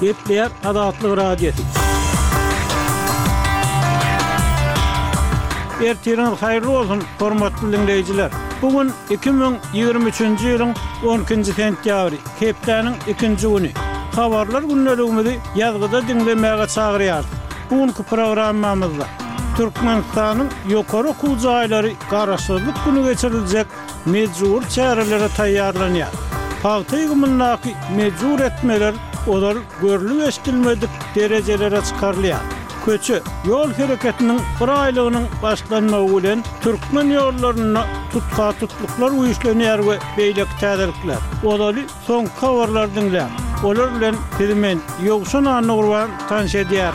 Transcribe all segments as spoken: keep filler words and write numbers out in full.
Epler Adatlyk Radiosu. Ertiren hayırlı olsun hormatly dinleyijiler. Bugün iki bin ýygrimi üçinji ýylyň on ikinji sentýabry, hepdeniň ikinji güni. Habarlar günneligimizi ýazgyda dinlemäge çagyrýar. Bugünkü programmamyzda Türkmenistanyň ýokary okuw jaýlary garaşsyzlyk güni geçiriljek mejbur çärelere taýýarlanýar. Paýta ýygymyndaky mejbur etmeler olar görülip eşdilmedik derejelere çykarylýar. Köçü yol hareketinin bir aylygynyň başlanmagy bilen Türkmen ýollaryna tutka tutluklar uýuşlanýar we beýlek täzelikler. Olary soň habarlar dinlär. Olar bilen filmen ýogşan anyny gurban tanış edýär.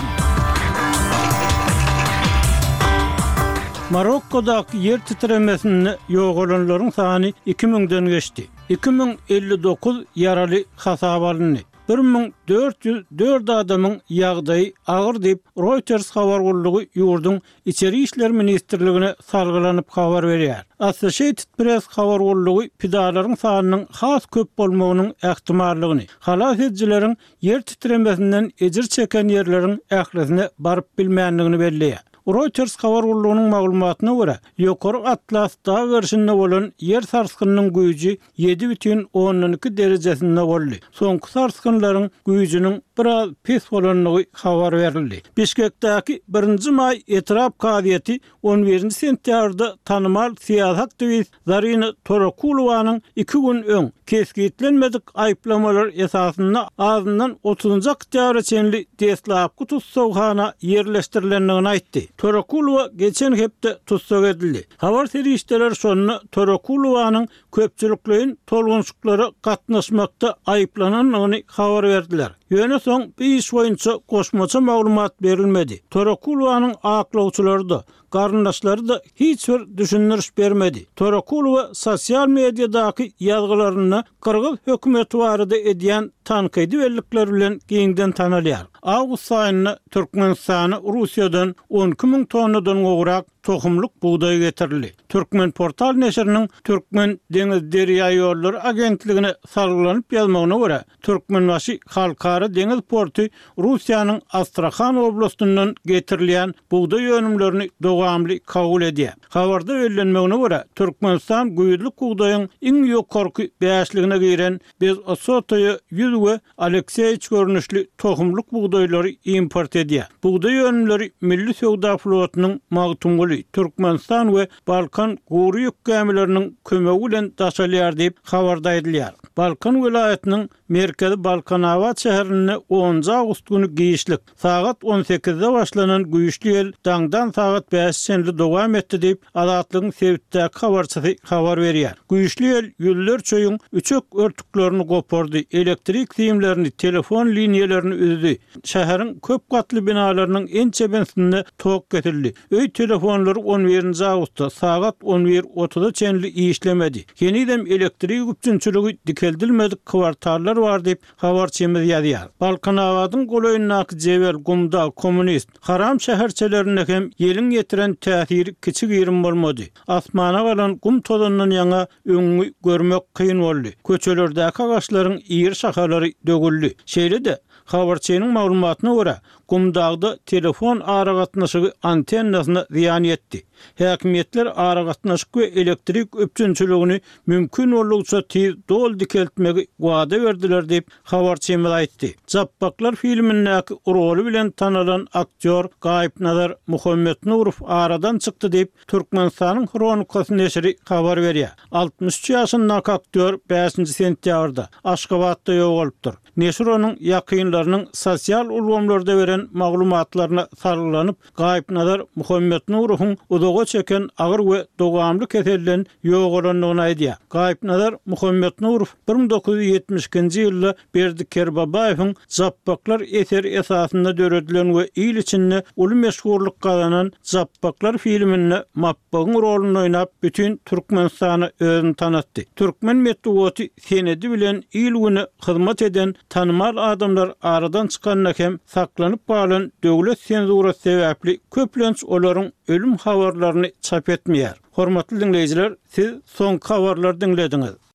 Marokkodaky yer titremesini ýogalanlaryň sany iki miňden geçdi. iki bin elli dokuz ýaraly hasap alındy. bir bin dört yüz dört adamyň ýagdaýy agyr diýip Reuters habar gurulugy ýurdun içeri işler ministrligine salgylanyp habar berýär. Associated Press habar gurulugy pidalaryň sanynyň has köp bolmagynyň ähtimallygyny, halas edjileriň yer titremesinden ejir çeken ýerleriň ählisine baryp bilmänligini belliýär. Reuters habar gurulugynyň maglumatyna görä, ýokary Atlas dağı görüşinde bolan yer sarskynynyň güýji yedi бүтүn on iki derejesinde boldy. Soňky sarskynylaryň güýjiniň biraz pes bolanlygy habar berildi. Bişkekdäki birinji may etrap gaziýeti on birinji sentýarda tanymal siýasat döwis Zarina Torakulowanyň iki gün öň keskitlenmedik aýplamalar esasynda azyndan otuzunji oktýabra çenli deslapky tutsawhana ýerleşdirilendigini aýtdy. Torakulowa geçen hepde tutsak edildi. Habar serişdeler şonu Torakulowanyň köpçülikliň tolgunçuklary gatnaşmakda aýplananyny habar berdiler. Ýöne soň bir iş boýunça goşmaça maglumat berilmedi. Torakulowanyň aklawçylary da garyndaşlary da hiç bir düşündiriş bermedi. Torakulowa sosial mediadaky ýazgylaryny Kyrgyz hökümeti barada edýän tankydy bellikler bilen giňden tanalýar. Awgust aýyna Türkmenistany Russiýadan on iki miň tonnadan gowrak tohumluk buğday getirildi. Türkmen portal neşriniň Türkmen deňiz derýa ýollary agentligine salgylanyp ýazmagyna görä, Türkmenbaşy halkara deňiz porty Russiýanyň Astrakhan oblastyndan getirilýän buğday ýönümlerini dowamly kabul edýär. Habarda bellenmegine görä, Türkmenistan güýdlük buğdaýyň iň ýokarky bäşligine giren biz Osotoýa ýüz we Alekseýç görnüşli tohumluk buğdaýlary import edýär. Buğday ýönümleri milli sowda flotynyň magtumguly Türkmenistan we Balkan gowy ýük gemileriniň kömegi bilen daşalýar diýip habarda edilýär. Balkan vilayatynyň merkezi Balkanawat şäherine onunji awgust güni giýişlik saat on sekizde başlanan güýçli ýel daňdan saat beş çenli dowam etdi diýip Adatlygyň sebitdäki habarçysy habar berýär. Güýçli ýel ýüller çöýüň üçek örtüklerini gopardy, elektrik siýimlerini, telefon liniýelerini üzdi. Şäheriň köp gatly binalarynyň en çebensinde tok getirildi. Öý telefonlary on birinji awgustda saat on bir otuzda çenli işlemedi. Yenidem elektrik üçünçüligi dikeldilmedik kwartallar bar diýip habarçymyz ýazýar. Balkanawadyň golaýyndaky jebel gumda kommunist haram şäherçelerine hem ýeliň getiren täsiri kiçik ýerim bolmady. Asmana balan gum tozundan ýaňa öňü görmek kyn boldy. Köçelerdäki agaçlaryň ýer şahalary dögüldi. Şeýle-de habarçynyň maglumatyna görä, gumdagda telefon aragatnaşygy antennasyna ziýan etdi. Häkimetler aragatnaşyk we elektrik öpçünçüligini mümkin bolugça tiz dol dikeltmegi wada berdiler diýip habarçymyz aýtdy. Jappaklar filmindäki roly bilen tanalan aktyor Gaýpnazar Muhammetnurov aradan çykdy diýip Türkmenistanyň Hronikasy neşri habar berýär. altmış üç ýaşyndaky aktyor beşinji sentýabrda Aşgabatda ýogalypdyr. Neşir onuň ýakynlarynyň sosial ulgamlarda beren maglumatlaryna sargylanyp Gaýpnazar Muhammetnurowyň uzaga çeken agyr we dowamly keselden ýogalandygyny aýdýar. Gaýpnazar Muhammetnurov bir bin dokuz yüz ýetmiş ikinji ýylda Berdiker Babaýewiň Jappaklar eser esasynda döredilen we ýyl içinde uly meşhurlyk gazanan Jappaklar filminde mapbagyň roluny oýnap bütün Türkmenistany özüni tanatdy. Türkmen medeniýeti senedi bilen ýyl güni hyzmat eden tanymal adamlar aradan çykanyna hem saklanyp galan döwlet senzurasy sebäpli köplenç olaryň ölüm habarlaryny çap etmeýär. Hormatly dinleyijiler, siz soňky habarlary dinlediňiz.